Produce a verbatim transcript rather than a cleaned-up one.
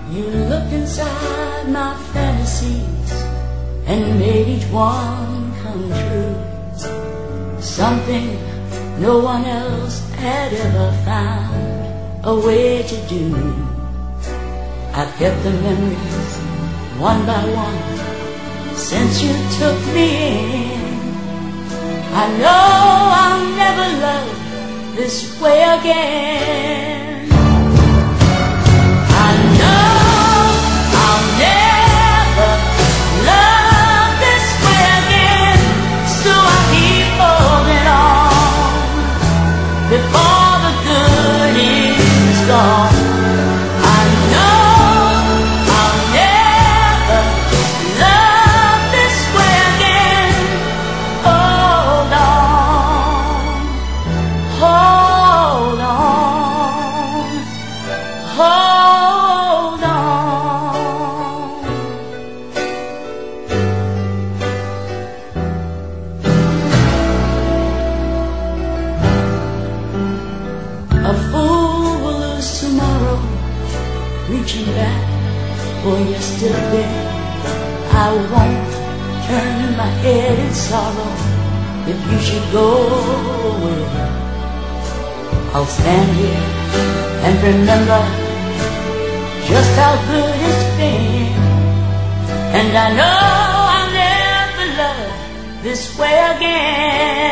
You looked inside my fantasies and made each one come true. Something no one else had ever found a way to do. I've kept the memories one by one since you took me in. I know I'll never love this way again. I know I'll never love this way again, so I keep holding on before the good is gone. I know I'll never love this way again. Hold on, hold on, hold on. A fool will lose tomorrow, reaching back for yesterday. I won't turn my head in sorrow if you should go away. I'll stand here and remember just how good it's been, and I know I'll never love this way again.